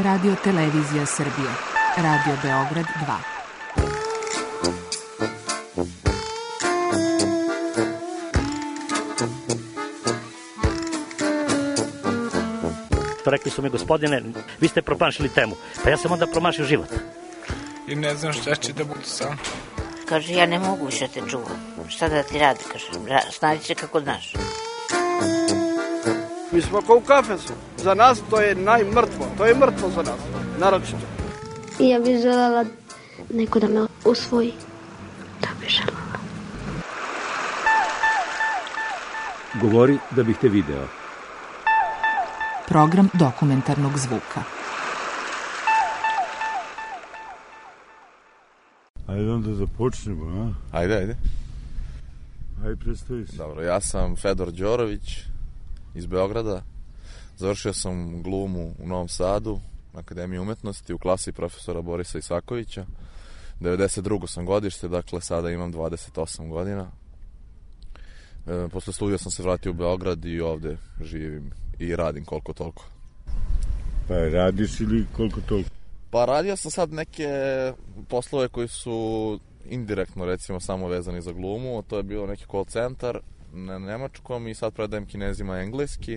Radio Televizija Srbije. Radio Beograd 2. Rekli su mi, gospodine, vi ste promašili temu. Pa ja sam onda promašio život. I ne znam šta će da budu sam. Kaže, ja ne mogu više te čuvam. Šta da ti radi, kaže, snađi se kako znaš. Mi smo kao u kafesu. Za nas to je najmrtvo. To je mrtvo za nas, naročito. Ja bih želela neko da me usvoji. Da bih želela. Govori da bih te video. Program dokumentarnog zvuka. Ajde onda započnemo, a? Ajde. Ajde, predstavi se. Dobro, ja sam Fedor Đorović iz Beograda. Završio sam glumu u Novom Sadu, na Akademiji umetnosti, u klasi profesora Borisa Isakovića. 92. sam godište, dakle sada imam 28 godina. Posle studija sam se vratio u Beograd i ovde živim i radim koliko toliko. Pa radiš ili koliko toliko? Pa radio sam sad neke poslove koji su indirektno, recimo, samo vezani za glumu. To je bio neki call centar na nemačkom i sad predajem Kinezima engleski.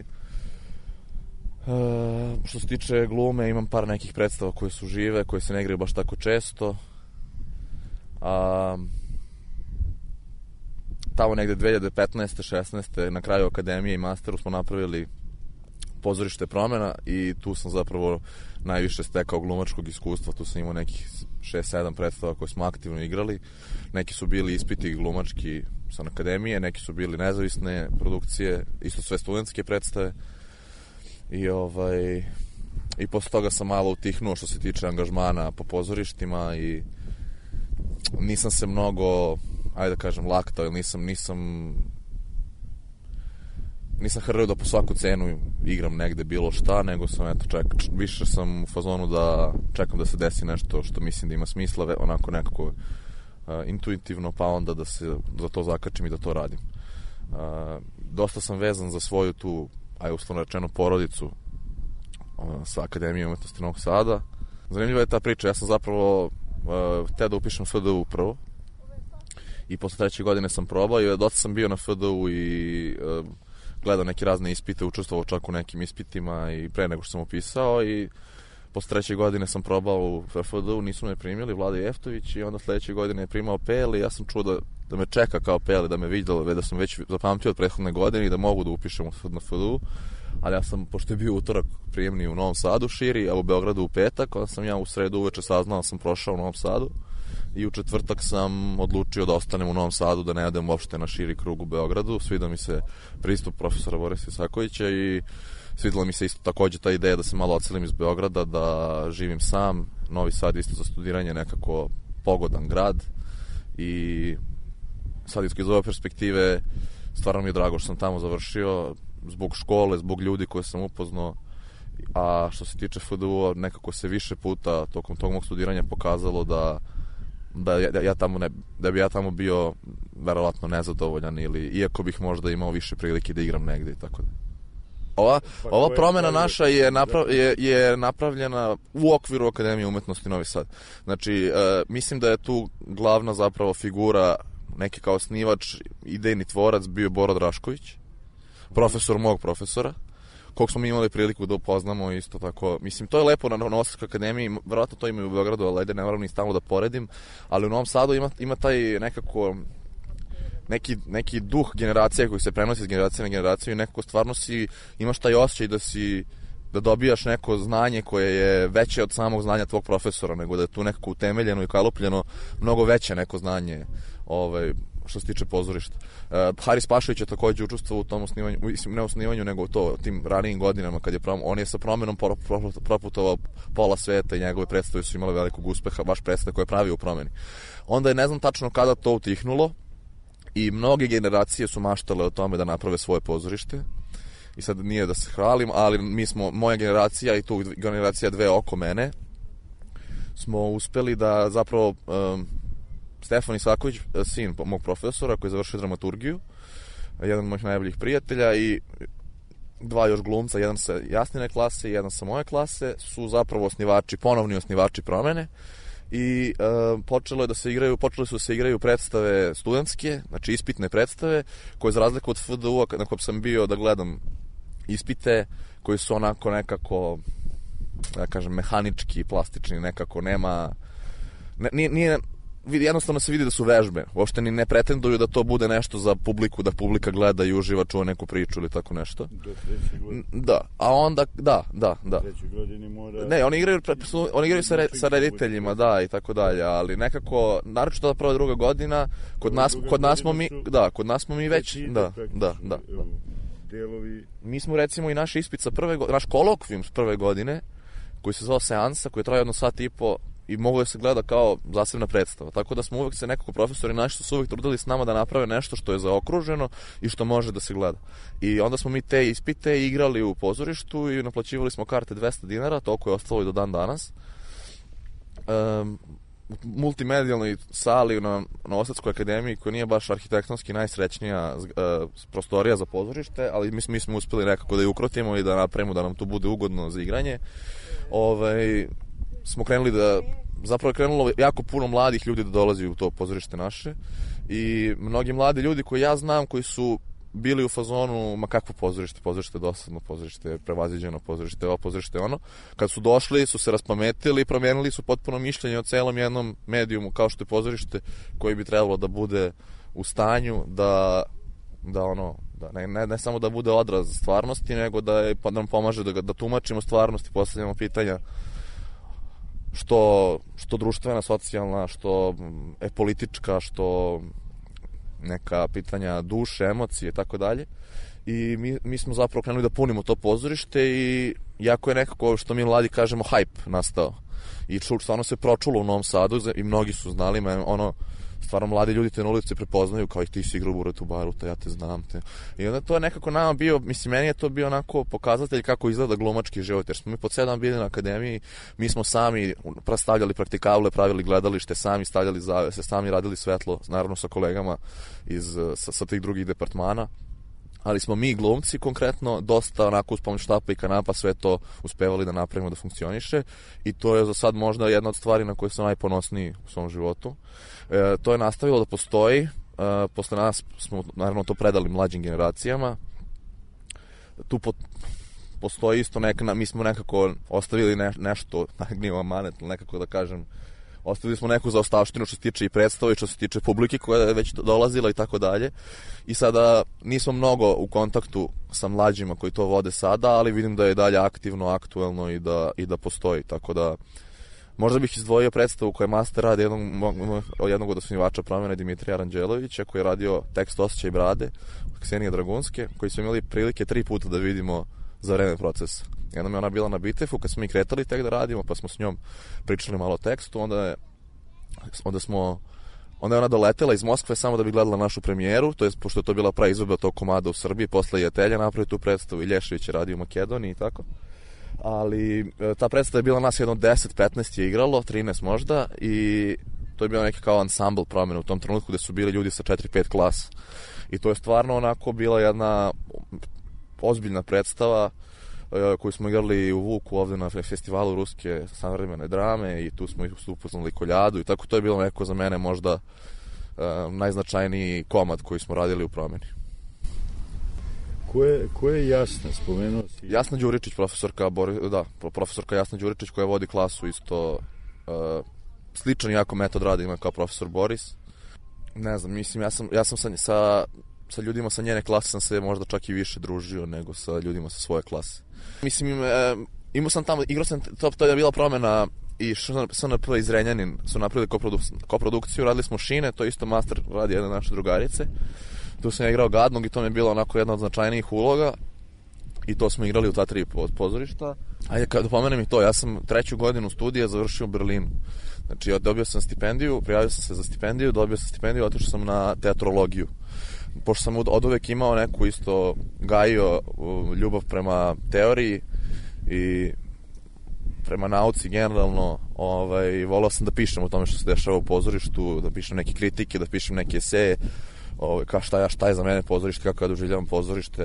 Što se tiče glume, imam par nekih predstava koje su žive, koje se ne igraju baš tako često. Tamo negde 2015. 16. na kraju akademije i masteru smo napravili pozorište Promena i tu sam zapravo najviše stekao glumačkog iskustva. Tu sam imao nekih 6-7 predstava koje smo aktivno igrali. Neki su bili ispiti glumački sa akademije, neki su bili nezavisne produkcije, isto sve studentske predstave. I posle toga sam malo utihnuo što se tiče angažmana po pozorištima i nisam se mnogo, ajde da kažem, laktao, nisam hrlio da po svaku cenu igram negde bilo šta, nego sam, više sam u fazonu da čekam da se desi nešto što mislim da ima smisla, onako nekako intuitivno, pa onda da se za to zakačim i da to radim. Dosta sam vezan za svoju tu, uslovno rečeno, porodicu sa Akademije umetnosti Novog Sada. Zanimljiva je ta priča, ja sam zapravo hteo da upišem FDU prvo i posle 3. godine sam probao i dosta sam bio na FDU i gledao neke razne ispite, učestvovao čak u nekim ispitima i pre nego što sam upisao i posle 3. godine sam probao u FDU, nisu me primili, Vlada Jeftović, i onda sledeće godine je primao PL i ja sam čuo da me čeka kao PL, da me vidio, da sam već zapamtio od prethodne godine i da mogu da upišem na FDU, ali ja sam, pošto je bio utorak prijemni u Novom Sadu širi, a u Beogradu u petak, onda sam ja u sredu uveče saznao da sam prošao u Novom Sadu i u četvrtak sam odlučio da ostanem u Novom Sadu, da ne odem uopšte na širi krug u Beogradu. Svidao mi se pristup profesora Borisa Isakovića i svidela mi se isto takođe ta ideja da se malo odselim iz Beograda, da živim sam. Novi Sad isto za studiranje nekako pogodan grad i sad iz ove perspektive stvarno mi je drago što sam tamo završio, zbog škole, zbog ljudi koje sam upoznao. A što se tiče FDU-a, nekako se više puta tokom tog mog studiranja pokazalo da bi ja tamo bio verovatno nezadovoljan, ili iako bih možda imao više prilike da igram negde i tako da. Ova promena naša je napravljena u okviru Akademije umetnosti Novi Sad. Znači, mislim da je tu glavna zapravo figura, neki kao osnivač, idejni tvorac bio Boro Drašković, profesor mog profesora, kog smo mi imali priliku da upoznamo isto tako. Mislim, to je lepo na Novosadskoj akademiji, verovatno to ima i u Beogradu, ali ajde, ne moram ni stalno da poredim, ali u Novom Sadu ima taj nekako neki duh generacije koji se prenosi iz generacije na generaciju i nekako stvarno imaš taj osjećaj da dobijaš neko znanje koje je veće od samog znanja tvog profesora, nego da je tu nekako utemeljeno i kalupljeno mnogo veće neko znanje što se tiče pozorišta. Haris Pašović je takođe učestvovao u tom osnivanju, ne osnivanju, nego u tim ranijim godinama kad on je sa Promenom proputovao pola sveta i njegove predstave su imale velikog uspeha, baš predstave koje je pravio u Promeni. Onda je ne znam tačno kada to utihnulo i mnoge generacije su maštale o tome da naprave svoje pozorište. I sad nije da se hvalim, ali moja generacija i tu generacija dve oko mene, smo uspeli da zapravo Stefan Isaković, sin mog profesora koji je završio dramaturgiju, jedan od mojih najboljih prijatelja, i dva još glumca, jedan sa Jasnine klase i jedan sa moje klase, su zapravo ponovni osnivači Promene. I počele su da se igraju predstave studentske, znači ispitne predstave, koje za razliku od FDU-a na kojem sam bio da gledam ispite, koji su onako nekako, da kažem, mehanički, plastični, nekako nema... jednostavno se vidi da su vežbe. Uopšte ni ne pretenduju da to bude nešto za publiku, da publika gleda i uživa, čuva neku priču ili tako nešto. Do 3. godine? Da, a onda, da. U 3. godini mora... Ne, oni igraju sa rediteljima, da, i tako dalje, ali nekako, naročito da prva druga godina, kod nas smo mi već, da. Delovi... Mi smo recimo i naš ispit sa naš kolokvijum s prve godine, koji se zvao Seansa, koji je trajao 1 sat i po, i mogu da se gleda kao zasebna predstava. Tako da smo uvek se nekako profesori naši su uvek trudili s nama da naprave nešto što je zaokruženo i što može da se gleda. I onda smo mi te ispite igrali u pozorištu i naplaćivali smo karte 200 dinara, toliko je ostalo i do dan danas. U multimedijalnoj sali na Novosadskoj akademiji, koja nije baš arhitektonski najsrećnija prostorija za pozorište, ali mi smo uspeli nekako da je ukrotimo i da napravimo da nam to bude ugodno za igranje. Smo krenuli zapravo je krenulo jako puno mladih ljudi da dolazi u to pozorište naše i mnogi mladi ljudi koji ja znam, koji su bili u fazonu, ma kakvo pozorište je dosadno, pozorište je prevaziđeno, pozorište je ovo, pozorište je ono. Kad su došli, su se raspametili i promijenili su potpuno mišljenje o celom jednom medijumu kao što je pozorište, koji bi trebalo da bude u stanju ne samo da bude odraz stvarnosti, nego da nam pomaže da tumačimo stvarnost i postavljamo pitanja što društvena, socijalna, što je politička, što neka pitanja duše, emocije i tako dalje. I mi smo zapravo krenuli da punimo to pozorište i jako je nekako, što mi mladi kažemo, hype nastao. I stvarno se pročulo u Novom Sadu i mnogi su znali, stvarno mladi ljudi te na ulici prepoznaju kao i ti si igrao u Buretu Baruta, ja te znam te. I onda to je nekako nama bio, meni je to bio onako pokazatelj kako izgleda glumački život, jer smo mi po 7 bili na akademiji, mi smo sami stavljali praktikable, pravili gledalište, sami stavljali zavese, sami radili svetlo, naravno sa kolegama sa tih drugih departmana. Ali smo mi glumci konkretno dosta onako uz pomoć štapa i kanapa sve to uspevali da napravimo da funkcioniše i to je za sad možda jedna od stvari na koje sam najponosniji u svom životu. To je nastavilo da postoji, posle nas smo naravno to predali mlađim generacijama. Tu postoji isto mi smo nekako ostavili nešto, nije amanet, nekako da kažem, ostavili smo neku zaostavštinu što se tiče i predstava i što se tiče publike koja je već dolazila i tako dalje. I sada nismo mnogo u kontaktu sa mlađima koji to vode sada, ali vidim da je dalje aktivno, aktuelno i da postoji. Tako da možda bih izdvojio predstavu koja je master rad jednog od osnivača Promene, Dimitrija Aranđelovića, koji je radio tekst Osjećaj brade, Ksenije Dragunske, koji smo imali prilike 3 puta da vidimo za vreme procesa. Jednom je ona bila na Bitefu kad smo mi kretali tek da radimo, pa smo s njom pričali malo o tekstu, onda je ona doletela iz Moskve samo da bi gledala našu premijeru, to je pošto je to bila prva izvedba tog komada u Srbiji, posle je Telja napravio tu predstavu i Lješević je radio u Makedoniji i tako. Ali ta predstava je bila nas jedno 10-15 je igralo, 13 možda, i to je bio neki kao ansambl Promene u tom trenutku gde su bili ljudi sa 4-5 klasa. I to je stvarno onako bila jedna ozbiljna predstava koju smo igrali u Vuku ovde na festivalu ruske savremene drame i tu smo upoznali Koljadu i tako. To je bilo neko za mene možda najznačajniji komad koji smo radili u Promeni. Ko je Jasna? Spomenuo si? Jasna Đuričić, profesorka Jasna Đuričić koja vodi klasu isto sličan jako metod rada ima kao profesor Boris. Ne znam, mislim, ja sam sa ljudima sa njene klase sam se možda čak i više družio nego sa ljudima sa svoje klase. Mislim, imao sam tamo, igrao sam, to je bila Promena i SNP iz Renjanin su napravili koprodukciju, radili smo Šine, to isto master radi jedne naše drugarice. Tu sam ja igrao Gadnog i to mi je bilo onako jedna od značajnijih uloga i to smo igrali u ta 3 pozorišta. Ajde, da pomenem i to, ja sam 3. godinu studija završio u Berlinu. Znači, dobio sam stipendiju, prijavio sam se za stipendiju, dobio sam stipendiju, otišao sam na teatrologiju. Pošto sam od uvek imao neku isto gajio ljubav prema teoriji i prema nauci generalno, volao sam da pišem o tome što se dešava u pozorištu, da pišem neke kritike, da pišem neke eseje, šta je za mene pozorište, kako ja doživljavam pozorište.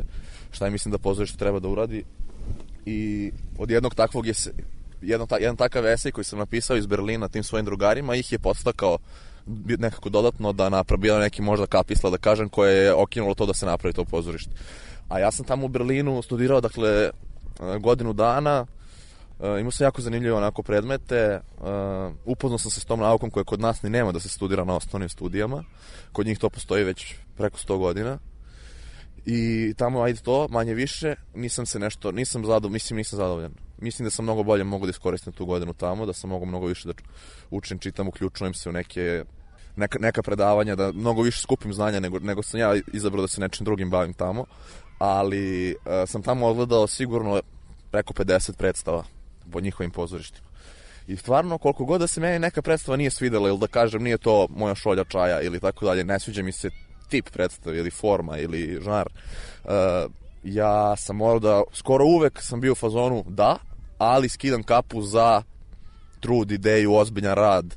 šta je mislim da pozorište treba da uradi. I od jednog takvog jedan takav esej koji sam napisao iz Berlina tim svojim drugarima, ih je podstakao nekako dodatno da napravio neki možda kapisla, da kažem, koje je okinulo to da se napravi to pozorište. A ja sam tamo u Berlinu studirao, dakle, godinu dana, imao sam jako zanimljive onako predmete, upoznao sam se s tom naukom koja kod nas ni nema da se studira na osnovnim studijama, kod njih to postoji već preko 100 godina. I tamo, ajde to, manje više, nisam zadovoljan. Mislim da sam mnogo bolje mogu da iskoristim tu godinu tamo, da sam mogu mnogo više da učim, čitam, uključujem se u neka predavanja, da mnogo više skupim znanja nego sam ja izabrao da se nečim drugim bavim tamo, ali sam tamo odgledao sigurno preko 50 predstava po njihovim pozorištima. I stvarno, koliko god da se meni neka predstava nije svidela, ili da kažem nije to moja šolja čaja ili tako dalje, ne sviđa mi se tip predstave ili forma ili žanr, ja sam morao da, skoro uvek sam bio u fazonu da, ali skidam kapu za trud, ideju, ozbiljan rad,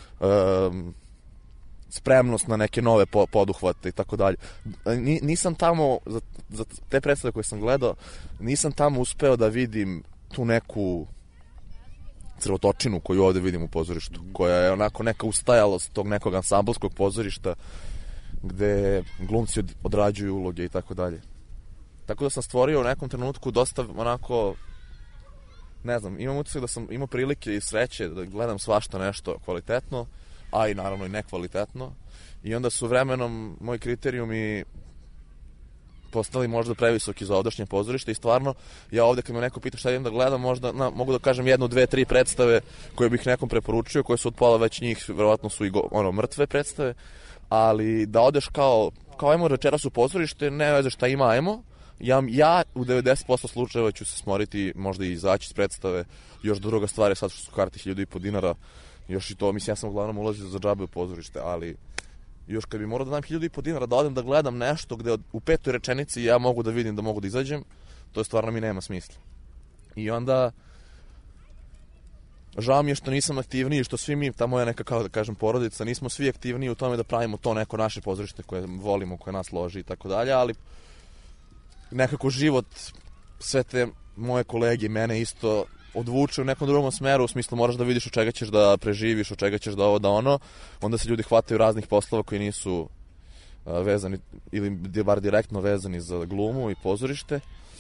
spremnost na neke nove poduhvate i tako dalje. Nisam tamo, za te predstave koje sam gledao, nisam tamo uspeo da vidim tu neku crvotočinu koju ovde vidim u pozorištu, koja je onako neka ustajalost tog nekog ansamblskog pozorišta gde glumci odrađuju uloge i tako dalje. Tako da sam stvorio u nekom trenutku dosta onako, ne znam, imam utisak da sam imao prilike i sreće da gledam svašta nešto kvalitetno, a i naravno i nekvalitetno. I onda su vremenom moji kriterijumi postali možda previsoki za ovdašnje pozorište i stvarno ja ovde kad me neko pita šta idem da gledam, možda mogu da kažem 1, 2, 3 predstave koje bih nekom preporučio, koje su od pola već njih, verovatno su i mrtve predstave, ali da odeš kao ajmo večeras u pozorište, ne veze šta ima, ajmo, ja u 90% slučajeva ću se smoriti, možda i izaći iz predstave. Još druga stvar je sad što su karte 1.500 dinara, još i to, mislim, ja sam uglavnom ulazio za džabe u pozorište, ali još kad bi morao da dam 1.500 dinara da odem da gledam nešto gde u 5. rečenici ja mogu da vidim da mogu da izađem, to stvarno mi nema smisla. I onda žao mi je što nisam aktivniji, što svi mi, ta moja neka, kao da kažem, porodica, nismo svi aktivniji u tome da pravimo to neko naše pozorište koje volimo, koje nas loži i tako dalje, ali nekako život, sve te moje kolege, mene isto odvuče u nekom drugom smeru, u smislu moraš da vidiš od čega ćeš da preživiš, od čega ćeš da ovo, da ono, onda se ljudi hvataju raznih poslova koji nisu vezani, ili bar direktno vezani za glumu i pozorište.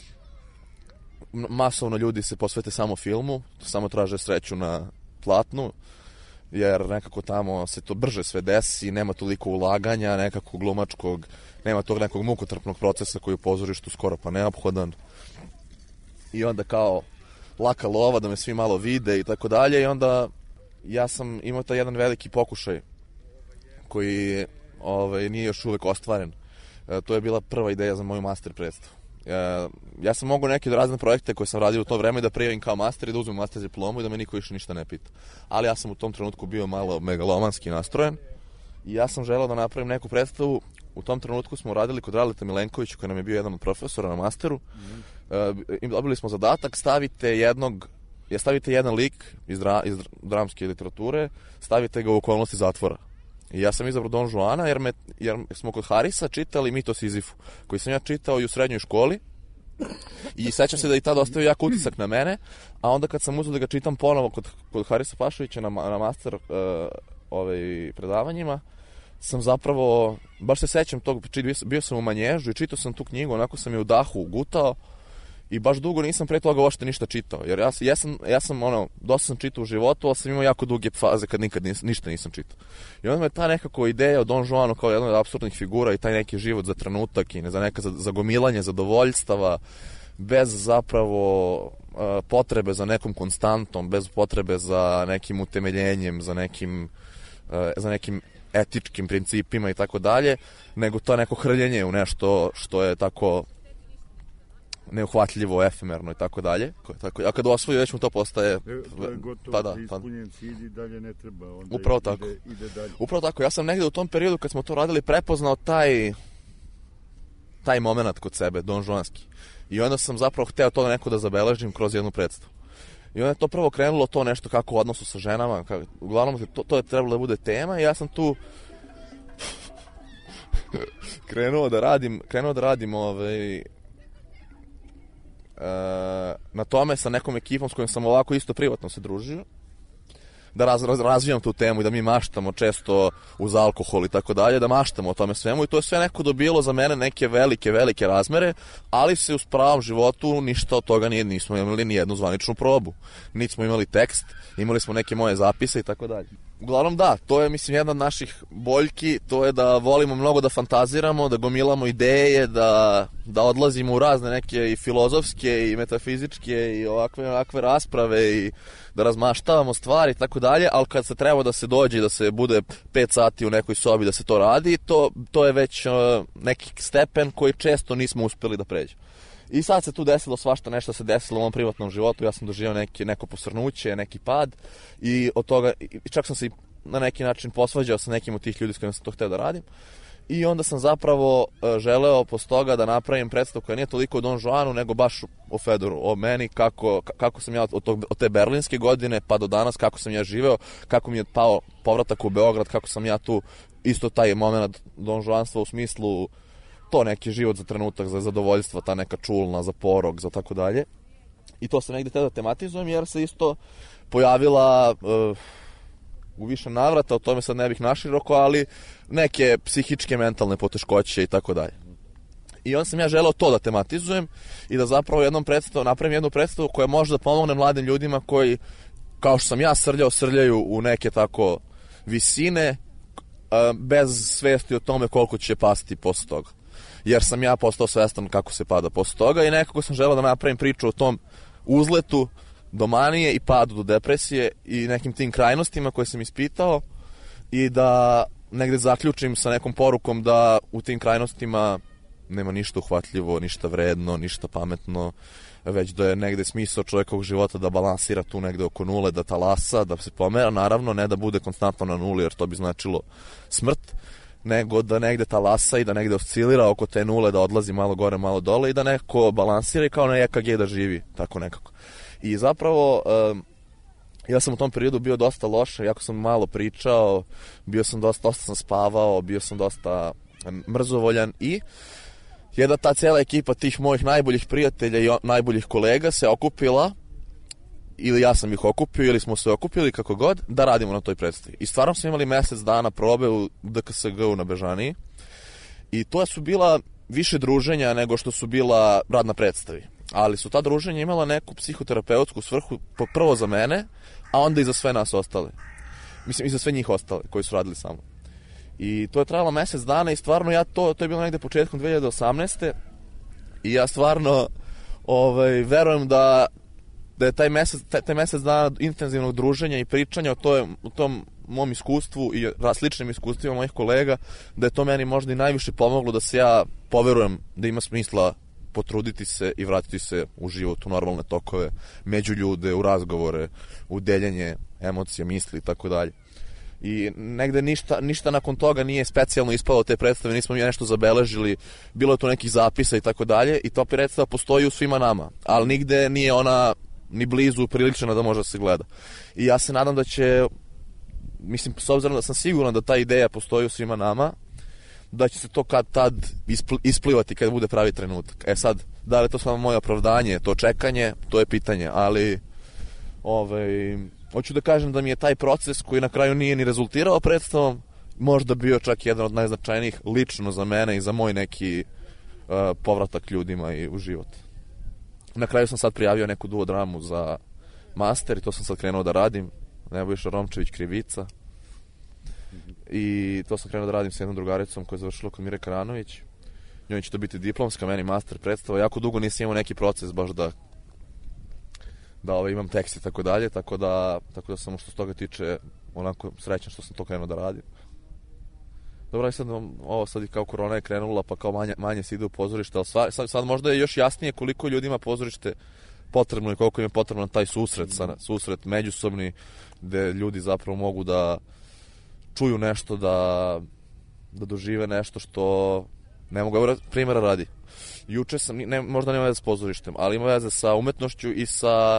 Masovno ljudi se posvete samo filmu, samo traže sreću na platnu, jer nekako tamo se to brže sve desi, nema toliko ulaganja, nekako glumačkog, nema tog nekog mukotrpnog procesa koji u pozorištu skoro pa neophodan. I onda kao laka lova da me svi malo vide i tako dalje, i onda ja sam imao taj jedan veliki pokušaj koji nije još uvek ostvaren. To je bila prva ideja za moju master predstavu. Ja sam mogao neke razne projekte koje sam radio u to vreme da prijavim kao master i da uzmem master diplomu i da me niko više ništa ne pita. Ali ja sam u tom trenutku bio malo megalomanski nastrojen i ja sam želeo da napravim neku predstavu. U tom trenutku smo radili kod Radeta Milenkovića, koji nam je bio jedan od profesora na masteru. Dobili smo zadatak, stavite jedan lik iz dramske literature, stavite ga u okolnosti zatvora. I ja sam izabrao Don Juana jer smo kod Harisa čitali Mit o Sizifu, koji sam ja čitao i u srednjoj školi. I sećam se da i tada ostavio jak utisak na mene, a onda kad sam uzeo da ga čitam ponovo kod Harisa Pašovića na master predavanjima, sam zapravo, baš se sećam tog, bio sam u Manježu i čitao sam tu knjigu, onako sam je u dahu gutao i baš dugo nisam pre toga uopšte ništa čitao, jer ja sam dosta sam čitao u životu, ali sam imao jako duge faze kad nikad ništa nisam čitao. I onda me ta nekako ideja o Don Juanu kao jedna od apsurdnih figura i taj neki život za trenutak i za gomilanje zadovoljstava, bez zapravo potrebe za nekom konstantom, bez potrebe za nekim utemeljenjem, za nekim etičkim principima i tako dalje, nego to neko hrljenje u nešto što je tako neuhvatljivo, efemerno i tako dalje. A kad osvoji već mu to postaje... To je gotovo, ispunjen cilj i dalje ne treba. Onda upravo tako. Ide dalje. Upravo tako. Ja sam negde u tom periodu kad smo to radili prepoznao taj moment kod sebe, Don Juanski. I onda sam zapravo hteo to neko da zabeležim kroz jednu predstavu. I onda je to prvo krenulo to nešto kako u odnosu sa ženama, uglavnom to je trebalo da bude tema i ja sam tu krenuo da radim na tome sa nekom ekipom s kojom sam ovako isto privatno se družio, da razvijam tu temu i da mi maštamo često uz alkohol i tako dalje, da maštamo o tome svemu i to je sve neko dobilo za mene neke velike razmere, ali se u pravom životu ništa od toga nismo imali ni jednu zvaničnu probu. Niti smo imali tekst, imali smo neke moje zapise i tako dalje. Uglavnom da, to je mislim jedna od naših boljki, to je da volimo mnogo da fantaziramo, da gomilamo ideje, da odlazimo u razne neke i filozofske i metafizičke i ovakve rasprave i da razmaštavamo stvari i tako dalje, ali kad se treba da se dođe i da se bude 5 sati u nekoj sobi da se to radi, to je već neki stepen koji često nismo uspeli da pređemo. I sad se tu desilo svašta, nešto se desilo u mom privatnom životu, ja sam doživio neko posrnuće, neki pad i od toga, čak sam se na neki način posvađao sa nekim od tih ljudi s kojima sam to hteo da radim. I onda sam zapravo želeo posle toga da napravim predstavu koja nije toliko o Don Juanu, nego baš o Fedoru, o meni, kako sam ja od te berlinske godine pa do danas, kako sam ja živeo, kako mi je pao povratak u Beograd, kako sam ja tu isto taj moment Don Juanstva u smislu to neki život za trenutak, za zadovoljstvo, ta neka čulna, za porok, za tako dalje. I to sam negde htio da tematizujem jer se isto pojavila u više navrata, o tome sad ne bih naširoko, ali neke psihičke, mentalne poteškoće i tako dalje. I onda sam ja želeo to da tematizujem i da zapravo napravim jednu predstavu koja može da pomogne mladim ljudima koji, kao što sam ja srljaju u neke tako visine, bez svesti o tome koliko će pasti posle toga. Jer sam ja postao svestan kako se pada posle toga i nekako sam želeo da napravim priču o tom uzletu do manije i padu do depresije i nekim tim krajnostima koje sam ispitao i da negde zaključim sa nekom porukom da u tim krajnostima nema ništa uhvatljivo, ništa vredno, ništa pametno, već da je negde smisao čovjekovog života da balansira tu negde oko nule, da talasa, da se pomera, naravno ne da bude konstantno na nuli jer to bi značilo smrt, nego da negde talasa i da negde oscilira oko te nule, da odlazi malo gore, malo dole i da neko balansira i kao na EKG da živi, tako nekako. I zapravo, ja sam u tom periodu bio dosta loš, jako sam malo pričao, bio sam dosta sam spavao, bio sam dosta mrzovoljan i jedna ta cijela ekipa tih mojih najboljih prijatelja i najboljih kolega se okupila, ili ja sam ih okupio, ili smo se okupili, kako god, da radimo na toj predstavi. I stvarno smo imali mesec dana probe u DKSG-u na Bežaniji i to su bila više druženja nego što su bila rad na predstavi. Ali su ta druženja imala neku psihoterapeutsku svrhu, prvo za mene, a onda i za sve nas ostale. Mislim, i za sve njih ostale koji su radili sa mnom. I to je trajalo mesec dana i stvarno to je bilo negde početkom 2018. I ja stvarno verujem da je taj mesec dana intenzivnog druženja i pričanja o tom mom iskustvu i sličnim iskustvima mojih kolega, da je to meni možda i najviše pomoglo da se ja poverujem da ima smisla potruditi se i vratiti se u život, u normalne tokove, među ljude, u razgovore, u deljenje emocija, misli i tako dalje. I negde ništa nakon toga nije specijalno ispalo te predstave, nismo mi nešto zabeležili, bilo je tu nekih zapisa i tako dalje i ta predstava postoji u svima nama, ali nigde nije ona ni blizu priličena da može da se gleda. I ja se nadam da će, mislim, s obzirom da sam siguran da ta ideja postoji u svima nama, da će se to kad tad isplivati kad bude pravi trenutak. Sad, da li je to samo moje opravdanje, to čekanje, to je pitanje, ali hoću da kažem da mi je taj proces koji na kraju nije ni rezultirao predstavom, možda bio čak jedan od najznačajnijih lično za mene i za moj neki povratak ljudima i u život. Na kraju sam sad prijavio neku duodramu za master i to sam sad krenuo da radim. Nebojša Romčević, Krivica. I to sam krenuo da radim s jednom drugaricom koja je završila kod Mire Karanović. Njoj će to biti diplomska, meni master predstava. Jako dugo nisam imao neki proces baš da imam tekst i tako dalje, tako da sam što se toga tiče onako srećan što sam to krenuo da radim. Dobro, sad i kao korona je krenula, pa kao manje se ide u pozorište, ali sad možda je još jasnije koliko ljudima pozorište potrebno i koliko im je potrebno taj susret međusobni, gde ljudi zapravo mogu da čuju nešto, da dožive nešto što ne mogu, primjera radi. Juče sam, možda nema veze s pozorištem, ali ima veze sa umetnošću i sa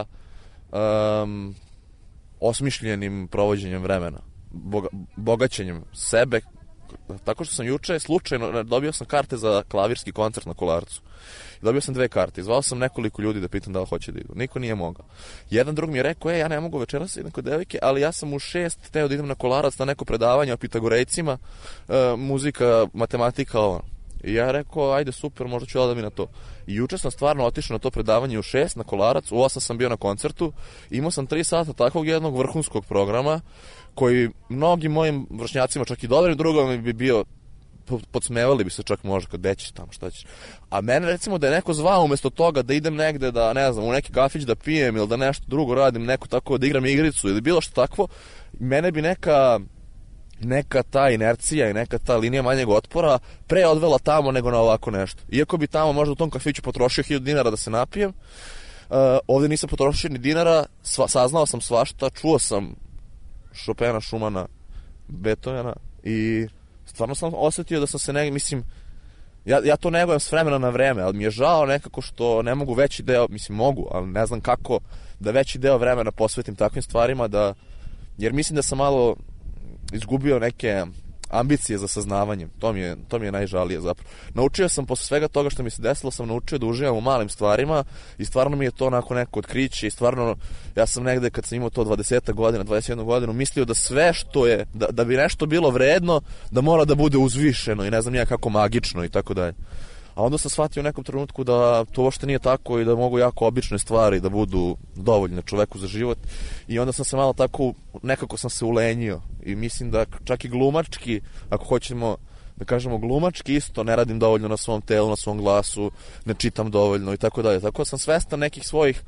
osmišljenim provođenjem vremena, bogaćenjem sebe, tako što sam juče slučajno dobio sam karte za klavirski koncert na Kolarcu I dobio sam 2 karte. Zvao sam nekoliko ljudi da pitam da li hoće da idu. Niko nije mogao. Jedan drug mi je rekao, ja ne mogu večeras idem kod devojke, ali ja sam u 6 teo da idem na Kolarac na neko predavanje o Pitagorejcima, muzika, matematika, ovo. I ja rekao, ajde super, možda ću da mi na to. I juče sam stvarno otišao na to predavanje u 6 na Kolarac, u 8 sam bio na koncertu, imao sam 3 sata takvog jednog vrhunskog programa, koji mnogim mojim vršnjacima, čak i dobrim drugom bi bio, podsmevali bi se čak možda kad dećeš tamo, šta ćeš. A mene recimo da je neko zvao umjesto toga da idem negde da, ne znam, u neki kafić da pijem ili da nešto drugo radim, neko tako da igram igricu ili bilo što takvo, mene bi neka ta inercija i neka ta linija manjeg otpora pre odvela tamo nego na ovako nešto. Iako bi tamo možda u tom kafiću potrošio 1000 dinara da se napijem, ovdje nisam potrošio ni dinara, saznao sam svašta, čuo sam Chopina, Schumana, Beethovena i stvarno sam osjetio da sam se mislim, ja to negujem s vremena na vreme, ali mi je žao nekako što ne mogu veći deo, mislim mogu, ali ne znam kako da veći deo vremena posvetim takvim stvarima, jer mislim da sam malo izgubio neke ambicije za saznavanjem. To mi je najžalije zapravo. Naučio sam posle svega toga što mi se desilo, sam naučio da uživam u malim stvarima i stvarno mi je to onako neko otkriće i stvarno ja sam negde kad sam imao to 20 godina, 21 godinu mislio da sve što je, da bi nešto bilo vredno, da mora da bude uzvišeno i ne znam ja kako magično i tako dalje. A onda sam shvatio u nekom trenutku da to uopšte nije tako i da mogu jako obične stvari da budu dovoljne čoveku za život. I onda sam se malo tako, nekako sam se ulenjio. I mislim da čak i glumački, ako hoćemo da kažemo glumački isto, ne radim dovoljno na svom telu, na svom glasu, ne čitam dovoljno i tako dalje. Tako da sam svestan nekih svojih,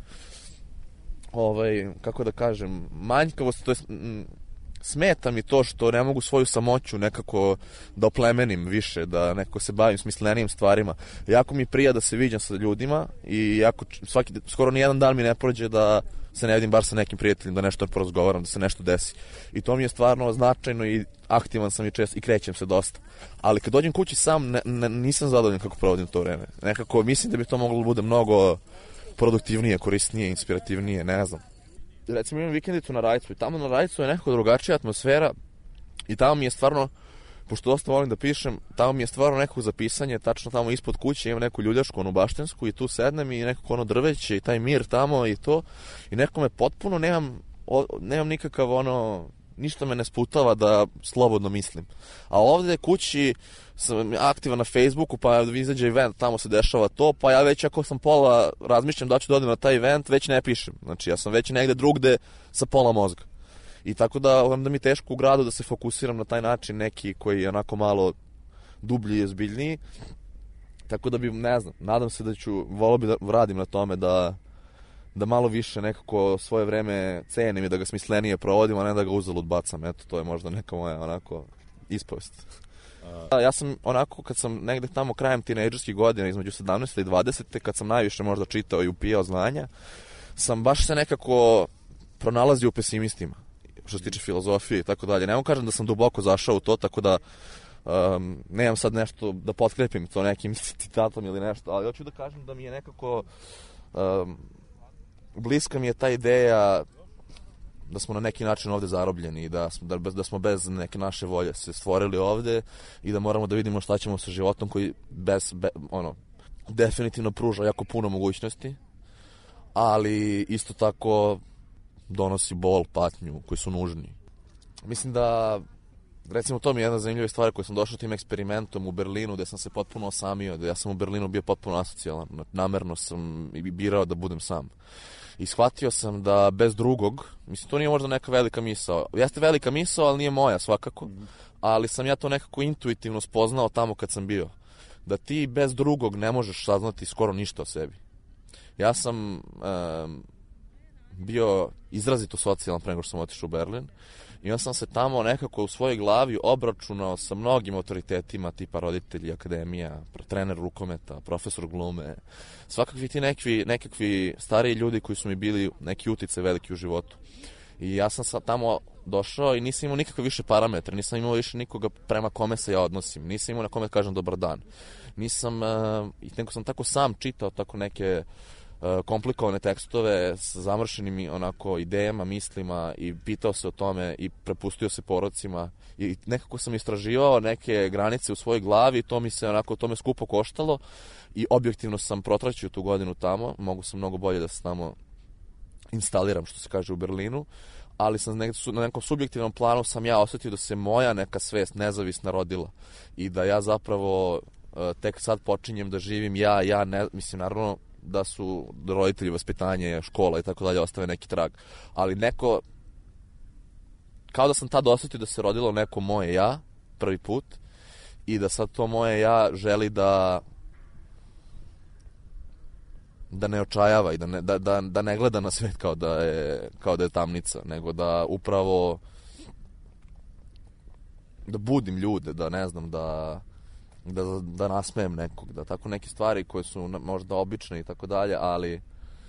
kako da kažem, manjkavosti, to je... Smeta mi to što ne mogu svoju samoću nekako da oplemenim više, da nekako se bavim smislenijim stvarima. Jako mi prija da se viđam sa ljudima i skoro nijedan dan mi ne prođe da se ne vidim bar sa nekim prijateljima, da nešto porazgovaram, da se nešto desi. I to mi je stvarno značajno i aktivan sam i često i krećem se dosta. Ali kad dođem kući sam, nisam zadovoljan kako provodim to vreme. Nekako mislim da bi to moglo da bude mnogo produktivnije, korisnije, inspirativnije, ne znam. Recimo imam vikendicu na Rajcu i tamo na Rajcu je nekako drugačija atmosfera i tamo mi je stvarno, pošto dosta volim da pišem, tamo mi je stvarno nekako za pisanje, tačno tamo ispod kuće imam neku ljuljašku, onu baštensku i tu sednem i nekako ono drveće i taj mir tamo i to i nekako me potpuno nemam nikakav ništa me ne sputava da slobodno mislim. A ovdje kući sam aktivan na Facebooku, pa izađe event, tamo se dešava to, pa ja već ako sam pola razmišljam da ću da odem na taj event, već ne pišem. Znači ja sam već negde drugde sa pola mozga. I tako da mi je teško u gradu da se fokusiram na taj način neki koji je onako malo dublji i ozbiljniji. Tako da bi, ne znam, nadam se da volio bi da radim na tome da malo više nekako svoje vreme cenim i da ga smislenije provodim, a ne da ga uzalud bacam. Eto, to je možda neka moja onako ispovest. Ja sam onako, kad sam negde tamo krajem tinejdžerskih godina, između 17. i 20. kad sam najviše možda čitao i upijao znanja, sam baš se nekako pronalazio u pesimistima, što se tiče filozofije i tako dalje. Ne mogu kažem da sam duboko zašao u to, tako da nemam sad nešto da potkrepim to nekim citatom ili nešto, ali hoću da kažem da mi je nekako bliska mi je ta ideja da smo na neki način ovde zarobljeni i da smo bez neke naše volje se stvorili ovde i da moramo da vidimo šta ćemo sa životom koji definitivno pruža jako puno mogućnosti, ali isto tako donosi bol, patnju koji su nužni. Mislim da, recimo, to mi je jedna zanimljiva stvar koju sam došao tim eksperimentom u Berlinu, gde sam se potpuno osamio, da ja sam u Berlinu bio potpuno asocijalan, namerno sam i birao da budem sam. I shvatio sam da bez drugog, mislim, to nije možda neka velika misao, jeste velika misao, ali nije moja svakako, ali sam ja to nekako intuitivno spoznao tamo kad sam bio, da ti bez drugog ne možeš saznati skoro ništa o sebi. Ja sam bio izrazito socijalan pre nego što sam otišao u Berlin i onda sam se tamo nekako u svojoj glavi obračunao sa mnogim autoritetima tipa roditelji, akademija, trener rukometa, profesor glume, svakakvi ti nekakvi stariji ljudi koji su mi bili neki uticaj veliki u životu. I ja sam tamo došao i nisam imao nikakve više parametre, nisam imao više nikoga prema kome se ja odnosim, nisam imao na kome kažem dobar dan. Nego sam tako sam čitao tako neke komplikovane tekstove s zamršenim onako idejama, mislima i pitao se o tome i prepustio se porocima i nekako sam istraživao neke granice u svojoj glavi i to me skupo koštalo i objektivno sam protraćio tu godinu tamo, mogu sam mnogo bolje da se tamo instaliram, što se kaže, u Berlinu, ali sam na nekom subjektivnom planu sam ja osetio da se moja neka svest nezavisna rodila i da ja zapravo tek sad počinjem da živim mislim, naravno da su roditelji, vaspitanje, škola i tako dalje ostave neki trag, ali kao da sam tad osetio da se rodilo neko moje ja prvi put i da sad to moje ja želi da ne očajava i da ne gleda na svet kao da je tamnica, nego da upravo da budim ljude, da ne znam, da nasmejem nekog, da tako neke stvari koje su možda obične i tako dalje, ali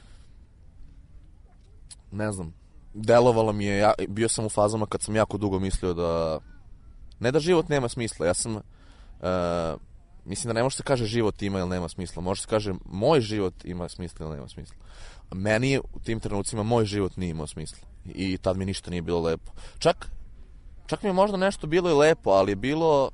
ne znam, delovalo mi je, bio sam u fazama kad sam jako dugo mislio ne da život nema smisla, ja sam mislim da ne može se kaže život ima ili nema smisla, može se kaže moj život ima smisla ili nema smisla. Meni je u tim trenucima moj život nije imao smisla i tad mi ništa nije bilo lepo. Čak mi je možda nešto bilo i lepo, ali je bilo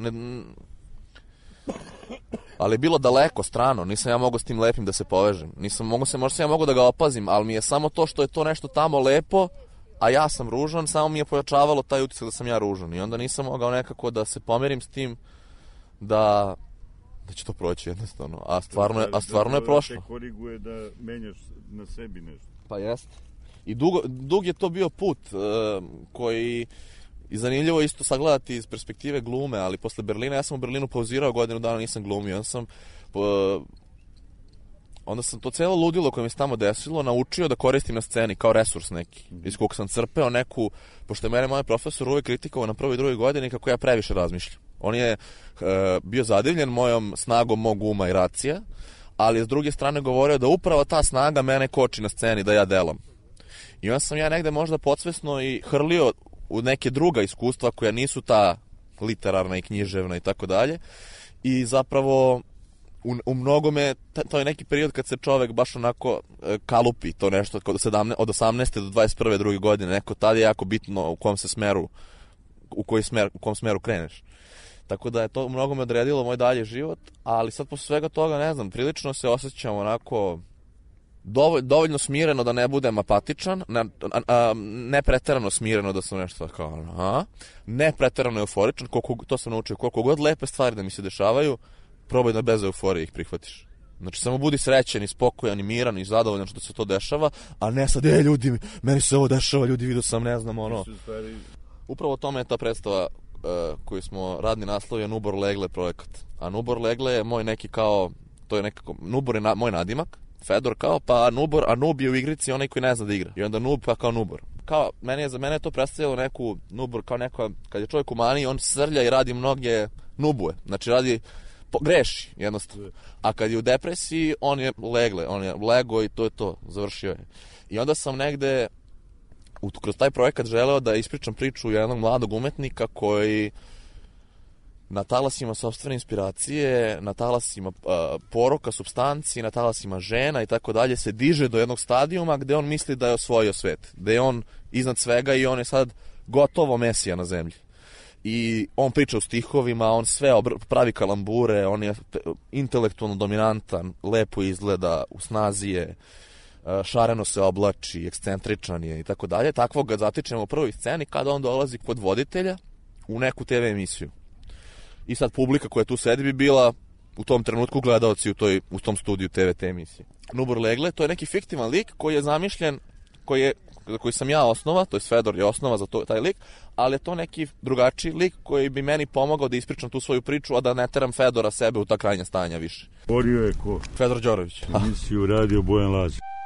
daleko, strano, nisam ja mogao s tim lepim da se povežem. Možda sam ja mogao da ga opazim, ali mi je samo to što je to nešto tamo lepo, a ja sam ružan, samo mi je pojačavalo taj utisak da sam ja ružan i onda nisam mogao nekako da se pomerim s tim da će to proći jednostavno, a stvarno je prošlo. Da te koriguje da menjaš na sebi nešto. Pa jeste. I dug je to bio put koji i zanimljivo isto sagledati iz perspektive glume, ali posle Berlina, ja sam u Berlinu pauzirao godinu dana, nisam glumio, onda sam to cijelo ludilo koje mi se tamo desilo naučio da koristim na sceni kao resurs neki, iz kog sam crpeo neku, pošto je mene moj profesor uvek kritikovao na prvoj i drugoj godini kako ja previše razmišljam. On je bio zadivljen mojom snagom mog uma i racija, ali s druge strane govorio da upravo ta snaga mene koči na sceni da ja delam. I onda sam ja negde možda podsvesno i hrlio u neke druga iskustva koja nisu ta literarna i književna i tako dalje. I zapravo u mnogome, to je neki period kad se čovek baš onako kalupi to nešto od 18. do 21. druge godine, neko tada je jako bitno u kom smeru kreneš. Tako da je to u mnogome odredilo moj dalje život, ali sad posle svega toga, ne znam, prilično se osjećam onako dovoljno smireno da ne budem apatičan, ne preterano smireno da sam nešto kao, ne preterano euforičan, to sam naučio, koliko god lepe stvari da mi se dešavaju, probaj da bez euforije ih prihvatiš. Znači, samo budi srećen i spokojan i miran i zadovoljan što se to dešava, a ne sad, ljudi, meni se ovo dešava, ljudi, vidio sam, ne znam, Upravo o tome je ta predstava koju smo radni naslov je Nubor Legle projekat. A Nubor Legle je moj neki kao, to je nekako, Nubor je moj nadimak, Fedor kao, pa Nubor, a Nub je u igrici onaj koji ne zna da igra. I onda Nub pa kao Nubor. Kao, za mene je to predstavljalo neku Nubor kao neko, kad je čovjek u maniji, on srlja i radi mnoge nubuje. Znači greši jednostavno. A kad je u depresiji, on je lego i to je to, završio je. I onda sam negde kroz taj projekat želeo da ispričam priču jednog mladog umetnika koji na talasima sopstvene inspiracije, na talasima poroka, supstanci, na talasima žena i tako dalje se diže do jednog stadijuma gde on misli da je osvojio svet, gde je on iznad svega i on je sad gotovo mesija na zemlji. I on priča u stihovima, on sve pravi kalambure, on je intelektualno dominantan, lepo izgleda, u snazi je, šareno se oblači, ekscentričan je i tako dalje. Takvog ga zatičemo u prvoj sceni kada on dolazi kod voditelja u neku TV emisiju. I sad publika koja tu sedi bi bila u tom trenutku gledaoci u tom studiju TV te emisije. Nubor Legle, to je neki fiktivan lik koji je zamišljen, koji sam ja osnova, to je Fedor je osnova za taj lik, ali je to neki drugačiji lik koji bi meni pomogao da ispričam tu svoju priču, a da ne teram Fedora sebe u ta krajnja stanja više. Borio je ko? Fedor Đorović. Emisiju radio Bojan Lazić.